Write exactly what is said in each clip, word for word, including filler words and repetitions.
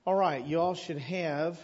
All right, you all should have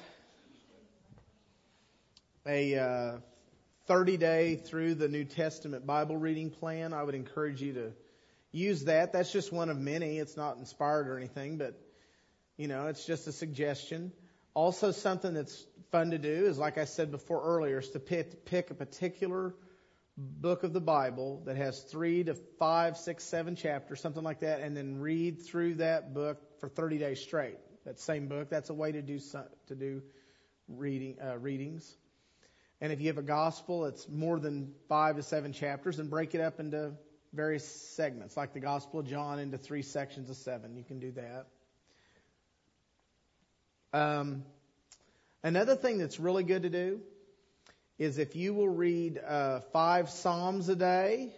a uh, thirty-day through the New Testament Bible reading plan. I would encourage you to use that. That's just one of many. It's not inspired or anything, but, you know, it's just a suggestion. Also, something that's fun to do is, like I said before earlier, is to pick, pick a particular book of the Bible that has three to five, six, seven chapters, something like that, and then read through that book for thirty days straight. That same book. That's a way to do some, to do reading uh, readings. And if you have a gospel, it's more than five to seven chapters, and break it up into various segments, like the Gospel of John into three sections of seven. You can do that. Um, another thing that's really good to do is if you will read uh, five Psalms a day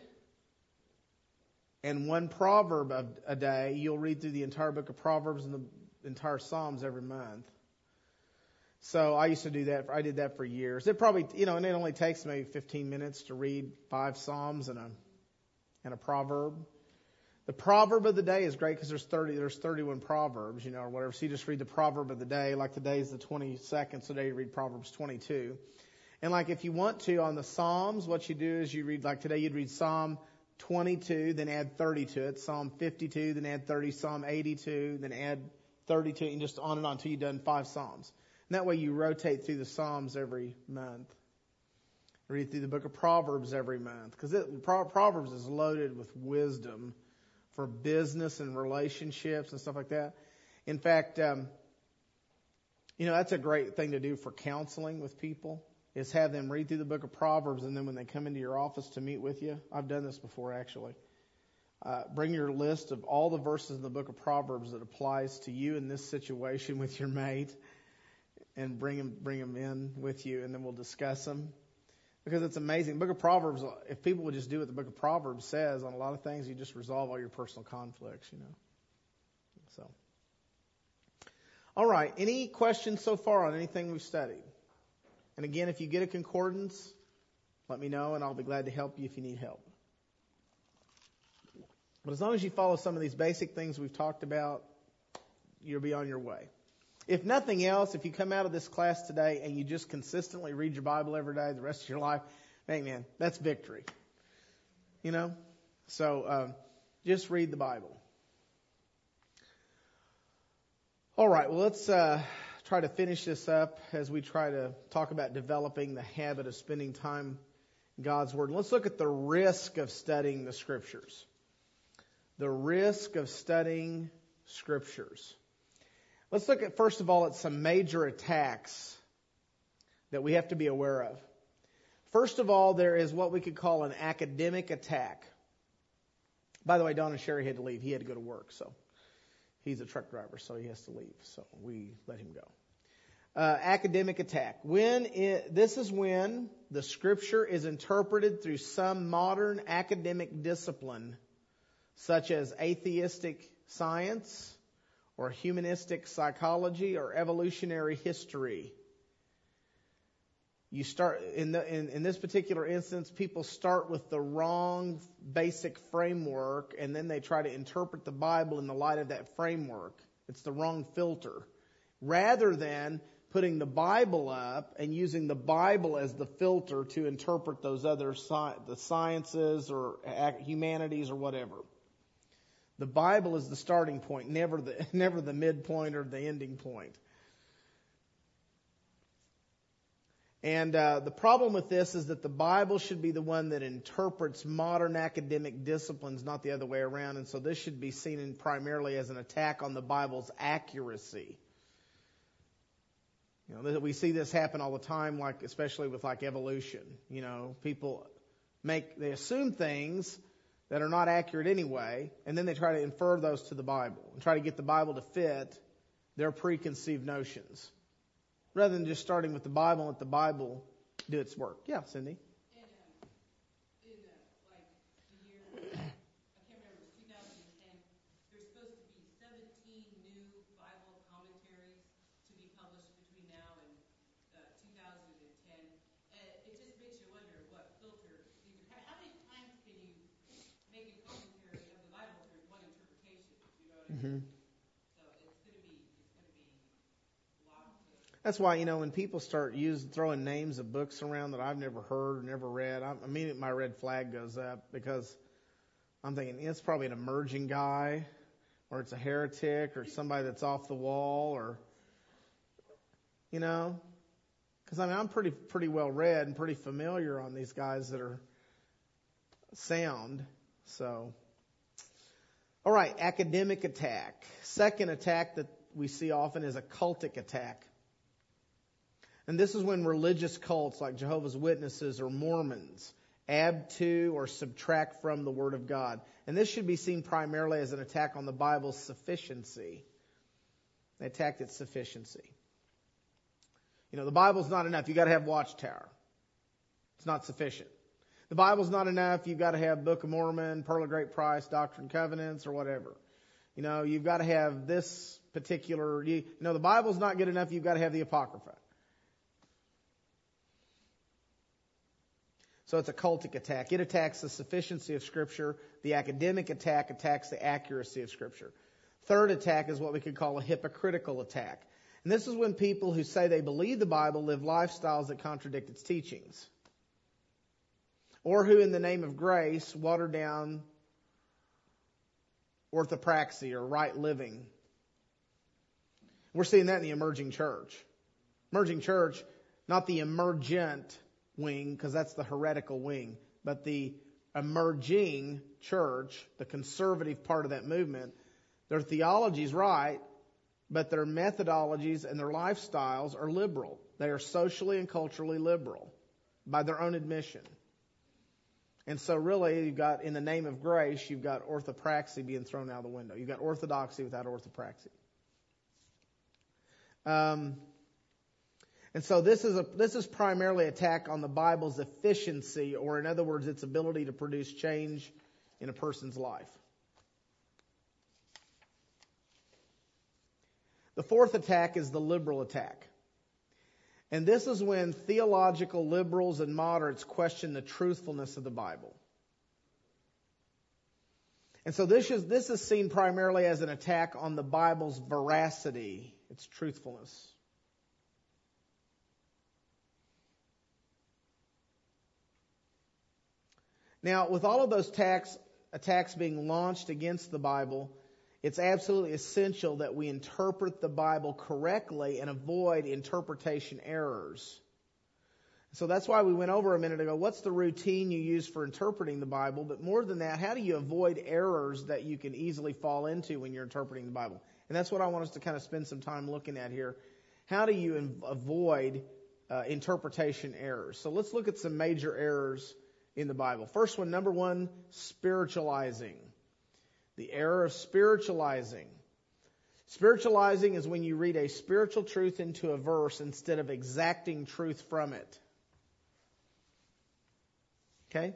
and one proverb a, a day, you'll read through the entire book of Proverbs and the entire Psalms every month. So I used to do that. I did that for years. It probably, you know, and it only takes maybe fifteen minutes to read five Psalms and a and a proverb. The proverb of the day is great because there's thirty, there's thirty-one proverbs, you know, or whatever. So you just read the proverb of the day. Like today is the twenty-second, so today you read Proverbs twenty-two. And like if you want to on the Psalms, what you do is you read, like today you'd read Psalm twenty-two, then add thirty to it. Psalm fifty-two, then add thirty. Psalm eighty-two, then add thirty-two, and just on and on until you've done five Psalms. And that way you rotate through the Psalms every month. Read through the book of Proverbs every month. Because Proverbs is loaded with wisdom for business and relationships and stuff like that. In fact, um, you know, that's a great thing to do for counseling with people, is have them read through the book of Proverbs, and then when they come into your office to meet with you, I've done this before actually, uh, bring your list of all the verses in the book of Proverbs that applies to you in this situation with your mate, and bring them, bring them in with you, and then we'll discuss them. Because it's amazing. The book of Proverbs, if people would just do what the book of Proverbs says on a lot of things, you just resolve all your personal conflicts, you know. So, all right. Any questions so far on anything we've studied? And again, if you get a concordance, let me know, and I'll be glad to help you if you need help. But as long as you follow some of these basic things we've talked about, you'll be on your way. If nothing else, if you come out of this class today and you just consistently read your Bible every day the rest of your life, hey man, that's victory. You know? So um, just read the Bible. All right, well, let's uh, try to finish this up as we try to talk about developing the habit of spending time in God's Word. Let's look at the risk of studying the Scriptures. The risk of studying Scriptures. Let's look at, first of all, at some major attacks that we have to be aware of. First of all, there is what we could call an academic attack. By the way, Don and Sherry had to leave. He had to go to work, so he's a truck driver, so he has to leave. So we let him go. Uh, academic attack. When it, this is when the Scripture is interpreted through some modern academic discipline, such as atheistic science, or humanistic psychology, or evolutionary history. You start in, the, in in this particular instance, people start with the wrong basic framework, and then they try to interpret the Bible in the light of that framework. It's the wrong filter. Rather than putting the Bible up and using the Bible as the filter to interpret those other sci- the sciences or humanities or whatever. The Bible is the starting point, never the never the midpoint or the ending point. And uh, the problem with this is that the Bible should be the one that interprets modern academic disciplines, not the other way around. And so this should be seen in primarily as an attack on the Bible's accuracy. You know, we see this happen all the time, like especially with like evolution. You know, people make they assume things that are not accurate anyway, and then they try to infer those to the Bible and try to get the Bible to fit their preconceived notions, rather than just starting with the Bible and let the Bible do its work. Yeah, Cindy? And, um, in, uh, like, the year, I can't remember, it was two thousand ten, there's supposed to be seventeen new Bible commentaries to be published between now and uh, two thousand ten. And it just makes you wonder what filter these are. How many times can you make a commentary of the Bible if there's one interpretation? You know what I mean? Mm-hmm. So it's going to be, it's going to be That's why, you know, when people start using, throwing names of books around that I've never heard or never read, I, immediately my red flag goes up, because I'm thinking it's probably an emerging guy, or it's a heretic, or it's somebody that's off the wall, or, you know, because I mean, I'm pretty, pretty well read and pretty familiar on these guys that are sound. So, all right, academic attack. Second attack that we see often is a cultic attack. And this is when religious cults like Jehovah's Witnesses or Mormons add to or subtract from the Word of God. And this should be seen primarily as an attack on the Bible's sufficiency. They attacked its sufficiency. You know, the Bible's not enough. You've got to have Watchtower. It's not sufficient. The Bible's not enough. You've got to have Book of Mormon, Pearl of Great Price, Doctrine and Covenants, or whatever. You know, you've got to have this particular... You know, the Bible's not good enough. You've got to have the Apocrypha. So it's a cultic attack. It attacks the sufficiency of Scripture. The academic attack attacks the accuracy of Scripture. Third attack is what we could call a hypocritical attack. And this is when people who say they believe the Bible live lifestyles that contradict its teachings. Or who, in the name of grace, water down orthopraxy or right living. We're seeing that in the emerging church. Emerging church, not the emergent wing, because that's the heretical wing, but the emerging church, the conservative part of that movement, their theology's right, but their methodologies and their lifestyles are liberal. They are socially and culturally liberal by their own admission. And so really, you've got, in the name of grace, you've got orthopraxy being thrown out the window. You've got orthodoxy without orthopraxy. Um, and so this is a this is primarily an attack on the Bible's efficiency, or in other words, its ability to produce change in a person's life. The fourth attack is the liberal attack. And this is when theological liberals and moderates question the truthfulness of the Bible. And so this is this is seen primarily as an attack on the Bible's veracity, its truthfulness. Now, with all of those attacks, attacks being launched against the Bible, it's absolutely essential that we interpret the Bible correctly and avoid interpretation errors. So that's why we went over a minute ago, what's the routine you use for interpreting the Bible? But more than that, how do you avoid errors that you can easily fall into when you're interpreting the Bible? And that's what I want us to kind of spend some time looking at here. How do you in- avoid uh, interpretation errors? So let's look at some major errors in the Bible. First one, number one, spiritualizing. The error of spiritualizing. Spiritualizing is when you read a spiritual truth into a verse instead of exacting truth from it. Okay?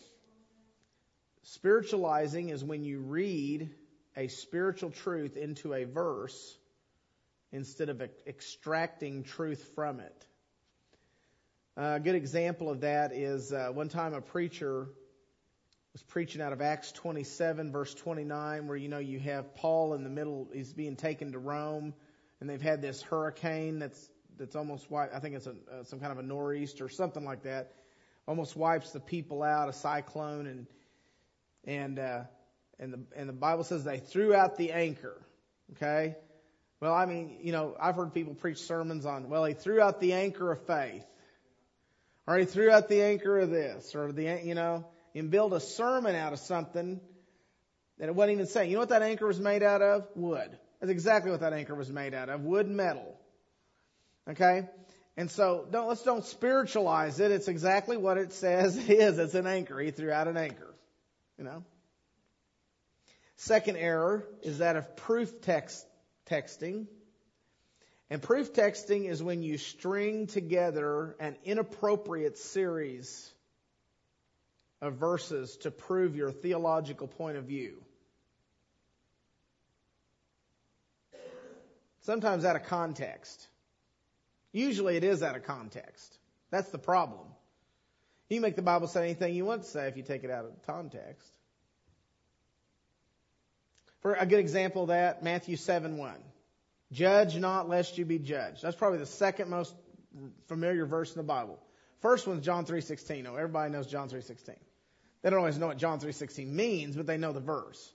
Spiritualizing is when you read a spiritual truth into a verse instead of extracting truth from it. A good example of that is uh, one time a preacher was preaching out of Acts twenty-seven, verse twenty-nine, where, you know, you have Paul in the middle. He's being taken to Rome, and they've had this hurricane that's that's almost wiped. I think it's a, uh, some kind of a nor'easter or something like that. Almost wipes the people out, a cyclone, and and uh, and the and the Bible says they threw out the anchor. Okay, well, I mean, you know, I've heard people preach sermons on, well, he threw out the anchor of faith, or he threw out the anchor of this, or the you know. And build a sermon out of something that it wasn't even saying. You know what that anchor was made out of? Wood. That's exactly what that anchor was made out of. Wood and metal. Okay? And so don't let's don't spiritualize it. It's exactly what it says it is. It's an anchor. He threw out an anchor. You know? Second error is that of proof text texting. And proof texting is when you string together an inappropriate series of verses to prove your theological point of view. Sometimes out of context. Usually it is out of context. That's the problem. You can make the Bible say anything you want to say if you take it out of context. For a good example of that, Matthew seven one. Judge not lest you be judged. That's probably the second most familiar verse in the Bible. First one's John three sixteen. Oh, everybody knows John three sixteen. They don't always know what John three sixteen means, but they know the verse.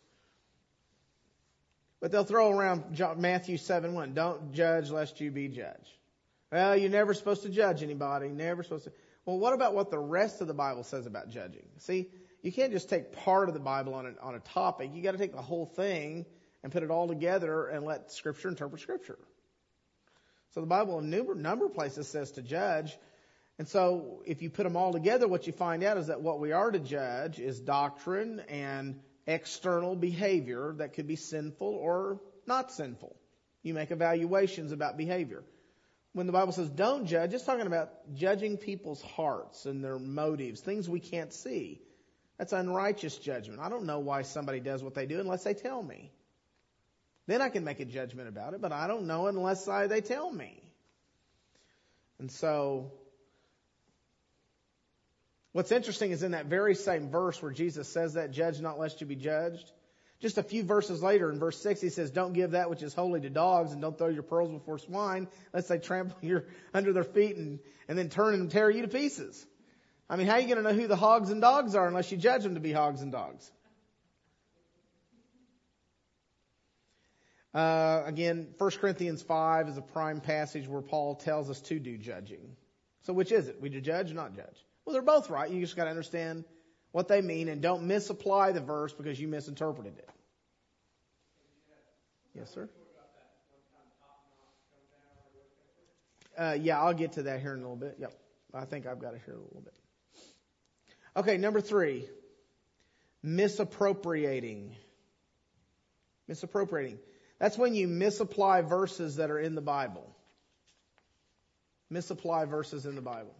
But they'll throw around Matthew seven one. Don't judge lest you be judged. Well, you're never supposed to judge anybody. Never supposed to. Well, what about what the rest of the Bible says about judging? See, you can't just take part of the Bible on a, on a topic. You got to take the whole thing and put it all together and let Scripture interpret Scripture. So the Bible in a number of places says to judge. And so if you put them all together, what you find out is that what we are to judge is doctrine and external behavior that could be sinful or not sinful. You make evaluations about behavior. When the Bible says don't judge, it's talking about judging people's hearts and their motives, things we can't see. That's unrighteous judgment. I don't know why somebody does what they do unless they tell me. Then I can make a judgment about it, but I don't know unless I, they tell me. And so, what's interesting is in that very same verse where Jesus says that, judge not lest you be judged. Just a few verses later in verse six, he says, don't give that which is holy to dogs and don't throw your pearls before swine, lest they trample you under their feet and, and then turn and tear you to pieces. I mean, how are you going to know who the hogs and dogs are unless you judge them to be hogs and dogs? Uh, again, First Corinthians five is a prime passage where Paul tells us to do judging. So which is it? We do judge or not judge? Well, they're both right. You just got to understand what they mean and don't misapply the verse because you misinterpreted it. Yes, sir? Uh, yeah, I'll get to that here in a little bit. Yep. I think I've got it here a little bit. Okay, number three. Misappropriating. Misappropriating. That's when you misapply verses that are in the Bible. Misapply verses in the Bible.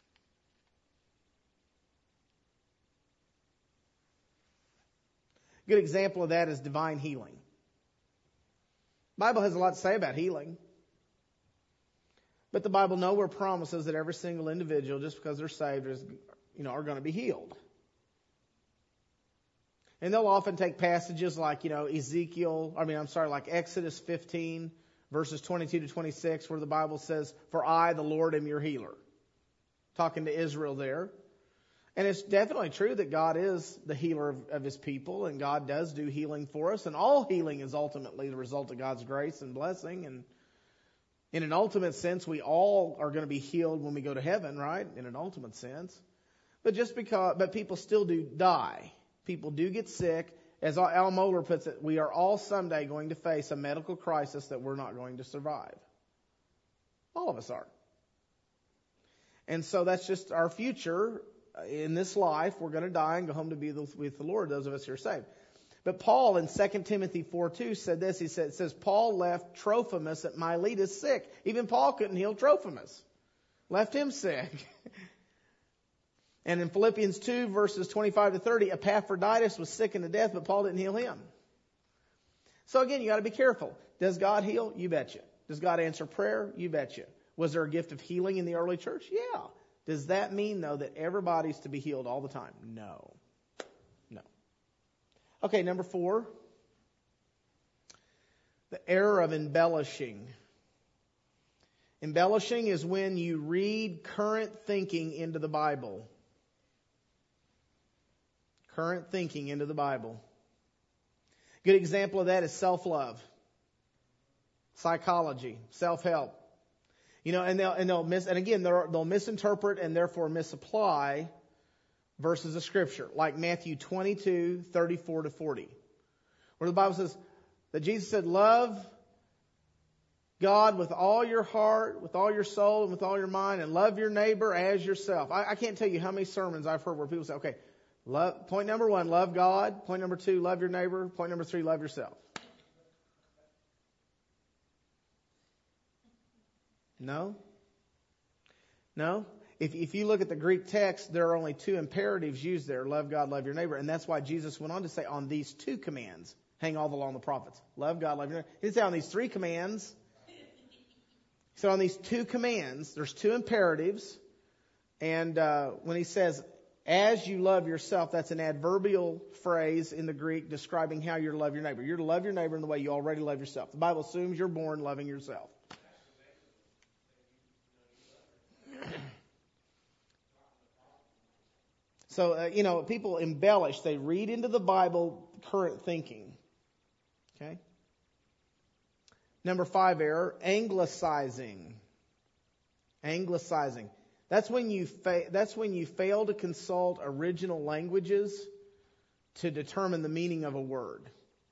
A good example of that is divine healing. The Bible has a lot to say about healing. But the Bible nowhere promises that every single individual, just because they're saved, is, you know, are going to be healed. And they'll often take passages like, you know, Ezekiel, I mean, I'm sorry, like Exodus fifteen, verses twenty-two to twenty-six, where the Bible says, for I, the Lord, am your healer. Talking to Israel there. And it's definitely true that God is the healer of, of His people, and God does do healing for us. And all healing is ultimately the result of God's grace and blessing. And in an ultimate sense, we all are going to be healed when we go to heaven, right? In an ultimate sense. But just because, but people still do die. People do get sick. As Al Mohler puts it, we are all someday going to face a medical crisis that we're not going to survive. All of us are. And so that's just our future. In this life, we're going to die and go home to be with the Lord, those of us who are saved. But Paul in Second Timothy four two said this. He said, it says, Paul left Trophimus at Miletus sick. Even Paul couldn't heal Trophimus. Left him sick. And in Philippians two, verses twenty-five to thirty, Epaphroditus was sick unto death, but Paul didn't heal him. So again, you got to be careful. Does God heal? You betcha. Does God answer prayer? You betcha. Was there a gift of healing in the early church? Yeah. Does that mean, though, that everybody's to be healed all the time? No. No. Okay, number four. The error of embellishing. Embellishing is when you read current thinking into the Bible. Current thinking into the Bible. Good example of that is self-love, psychology, self-help. You know, and they'll and they'll miss and again they'll they'll misinterpret and therefore misapply verses of Scripture, like Matthew twenty-two, thirty-four to forty, where the Bible says that Jesus said, "Love God with all your heart, with all your soul, and with all your mind, and love your neighbor as yourself." I, I can't tell you how many sermons I've heard where people say, "Okay, love, point number one, love God. Point number two, love your neighbor. Point number three, love yourself." No? No? If, if you look at the Greek text, there are only two imperatives used there. Love God, love your neighbor. And that's why Jesus went on to say, on these two commands, hang all the law and the prophets. Love God, love your neighbor. He didn't say on these three commands. He said on these two commands, there's two imperatives. And uh, when he says, as you love yourself. That's an adverbial phrase in the Greek describing how you're to love your neighbor. You're to love your neighbor in the way you already love yourself. The Bible assumes you're born loving yourself. So, uh, you know, people embellish. They read into the Bible current thinking. Okay? Number five error, anglicizing. Anglicizing. That's when you fa- that's when you fail to consult original languages to determine the meaning of a word.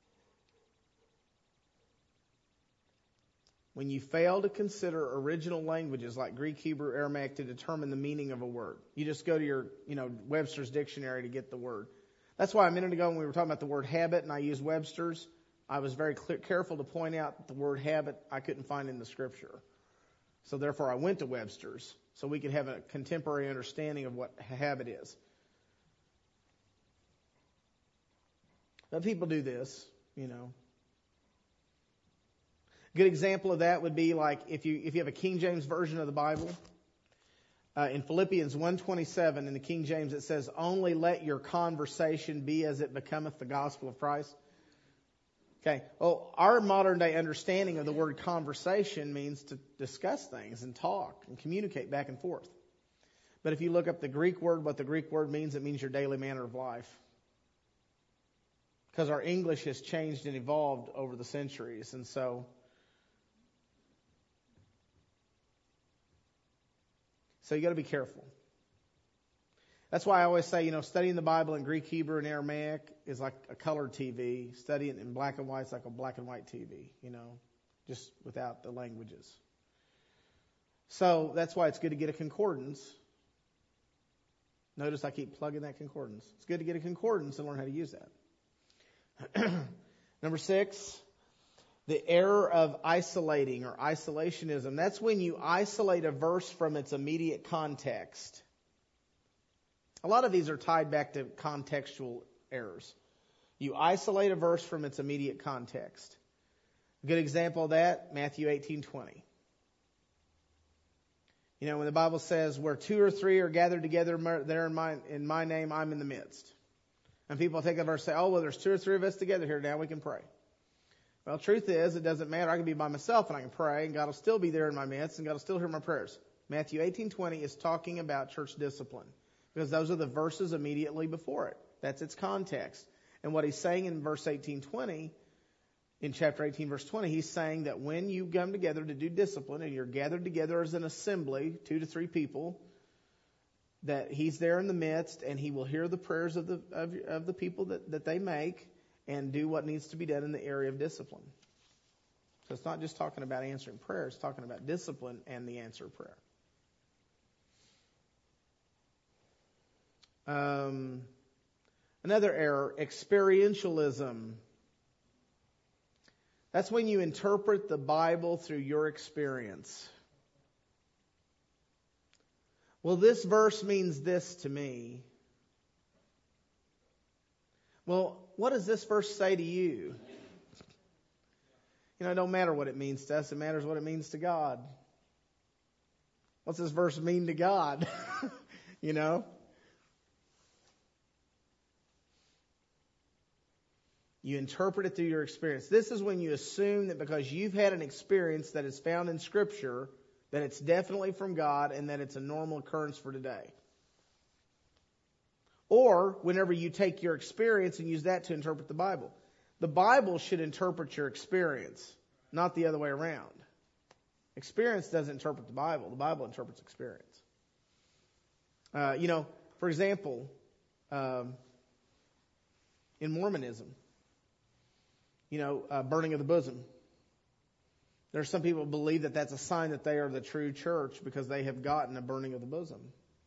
When you fail to consider original languages like Greek, Hebrew, Aramaic to determine the meaning of a word. You just go to your, you know, Webster's dictionary to get the word. That's why a minute ago when we were talking about the word habit and I used Webster's, I was very clear, careful to point out that the word habit I couldn't find in the scripture. So therefore I went to Webster's so we could have a contemporary understanding of what habit is. But people do this, you know. A good example of that would be like if you if you have a King James version of the Bible. Uh, in Philippians one twenty-seven in the King James it says, "Only let your conversation be as it becometh the gospel of Christ." Okay, well, our modern day understanding of the word conversation means to discuss things and talk and communicate back and forth. But if you look up the Greek word, what the Greek word means, it means your daily manner of life. Because our English has changed and evolved over the centuries, and so So you got to be careful. That's why I always say, you know, studying the Bible in Greek, Hebrew, and Aramaic is like a colored T V. Studying it in black and white is like a black and white T V, you know, just without the languages. So that's why it's good to get a concordance. Notice I keep plugging that concordance. It's good to get a concordance and learn how to use that. Number six, the error of isolating or isolationism. That's when you isolate a verse from its immediate context. A lot of these are tied back to contextual errors. You isolate a verse from its immediate context. A good example of that, Matthew eighteen twenty. You know, when the Bible says, where two or three are gathered together there in my, in my name, I'm in the midst. And people take that verse and say, oh, well, there's two or three of us together here now, we can pray. Well, truth is, it doesn't matter. I can be by myself and I can pray, and God will still be there in my midst, and God will still hear my prayers. Matthew eighteen twenty is talking about church discipline, because those are the verses immediately before it. That's its context. And what he's saying in verse eighteen twenty, in chapter eighteen, verse twenty, he's saying that when you come together to do discipline, and you're gathered together as an assembly, two to three people, that he's there in the midst, and he will hear the prayers of the of, of the people that, that they make, and do what needs to be done in the area of discipline. So it's not just talking about answering prayer, it's talking about discipline and the answer of prayer. Um, another error, experientialism. That's when you interpret the Bible through your experience. Well, this verse means this to me. Well, what does this verse say to you? You know, it don't matter what it means to us. It matters what it means to God. What's this verse mean to God? You know? You interpret it through your experience. This is when you assume that because you've had an experience that is found in Scripture, that it's definitely from God and that it's a normal occurrence for today. Or whenever you take your experience and use that to interpret the Bible. The Bible should interpret your experience, not the other way around. Experience doesn't interpret the Bible. The Bible interprets experience. Uh, you know, for example, um, in Mormonism, you know, uh, burning of the bosom. There are some people who believe that that's a sign that they are the true church because they have gotten a burning of the bosom.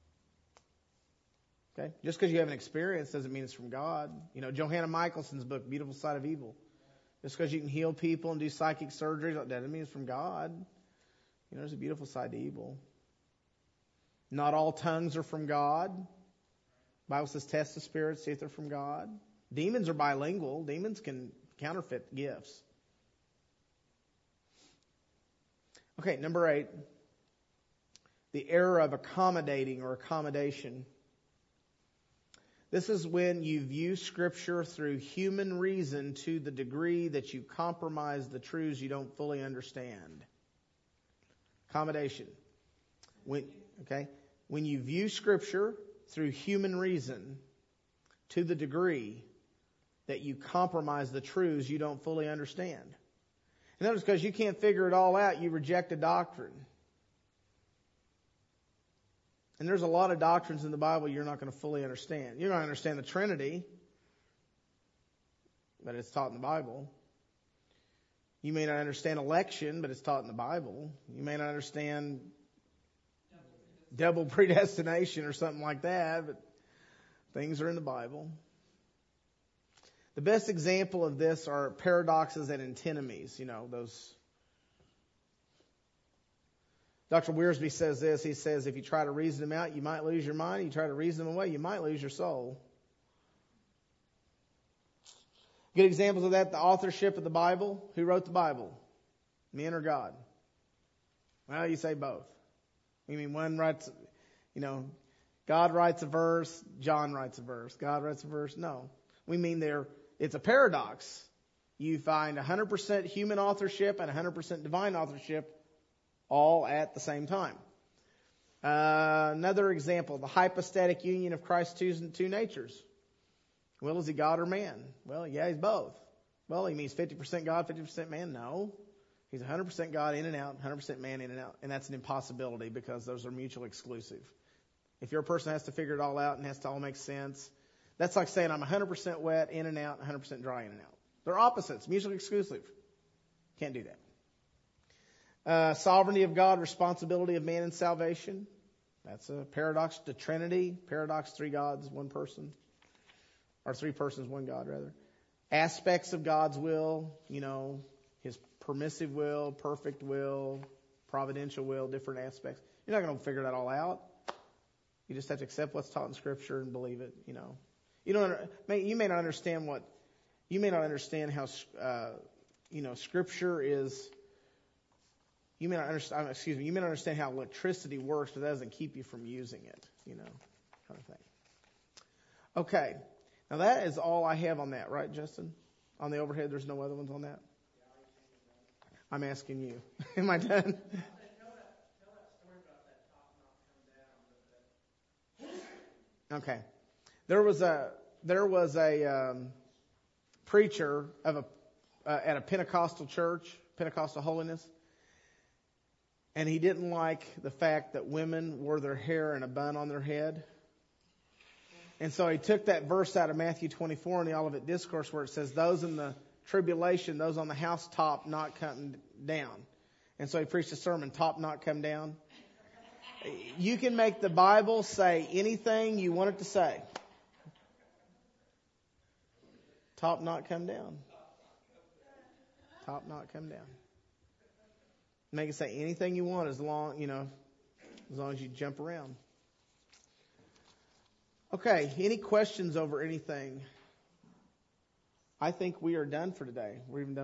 Okay? Just because you have an experience doesn't mean it's from God. You know, Johanna Michaelson's book, Beautiful Side of Evil. Just because you can heal people and do psychic surgery, that doesn't mean it's from God. You know, there's a beautiful side to evil. Not all tongues are from God. The Bible says test the spirits, see if they're from God. Demons are bilingual. Demons can counterfeit gifts. Okay, number eight. The error of accommodating or accommodation. This is when you view Scripture through human reason to the degree that you compromise the truths you don't fully understand. Accommodation. When, okay? When you view Scripture through human reason to the degree that you compromise the truths you don't fully understand. And notice, because you can't figure it all out, you reject a doctrine. And there's a lot of doctrines in the Bible you're not going to fully understand. You're not going to understand the Trinity, but it's taught in the Bible. You may not understand election, but it's taught in the Bible. You may not understand double predestination or something like that, but things are in the Bible. The best example of this are paradoxes and antinomies. You know, those. Doctor Wiersbe says this. He says, if you try to reason them out, you might lose your mind. You try to reason them away, you might lose your soul. Good examples of that, the authorship of the Bible. Who wrote the Bible? Men or God? Well, you say both. You mean one writes, you know, God writes a verse, John writes a verse. God writes a verse? No. We mean there, it's a paradox. You find one hundred percent human authorship and one hundred percent divine authorship all at the same time. Uh, another example, the hypostatic union of Christ's two, two natures. Well, is he God or man? Well, yeah, he's both. Well, he means fifty percent God, fifty percent man? No. He's one hundred percent God in and out, one hundred percent man in and out. And that's an impossibility because those are mutually exclusive. If your person has to figure it all out and has to all make sense, that's like saying I'm one hundred percent wet in and out, one hundred percent dry in and out. They're opposites, mutually exclusive. Can't do that. Uh, sovereignty of God, responsibility of man in salvation. That's a paradox to Trinity. Paradox, three gods, one person. Or three persons, one God, rather. Aspects of God's will, you know, His permissive will, perfect will, providential will, different aspects. You're not going to figure that all out. You just have to accept what's taught in Scripture and believe it, you know. You don't. You may not understand what. You may not understand how, uh, you know, Scripture is. You may not understand. Excuse me. You may not understand how electricity works, but that doesn't keep you from using it. You know, kind of thing. Okay. Now that is all I have on that, right, Justin? On the overhead, there's no other ones on that. I'm asking you. Am I done? Okay. There was a there was a um, preacher of a uh, at a Pentecostal church, Pentecostal holiness, and he didn't like the fact that women wore their hair in a bun on their head. And so he took that verse out of Matthew twenty-four in the Olivet Discourse where it says, those in the tribulation, those on the housetop not coming down. And so he preached a sermon, top not come down. You can make the Bible say anything you want it to say. Top not come down. Top not come down. Make it say anything you want as long, you know, as long as you jump around. Okay, any questions over anything? I think we are done for today. We're even done.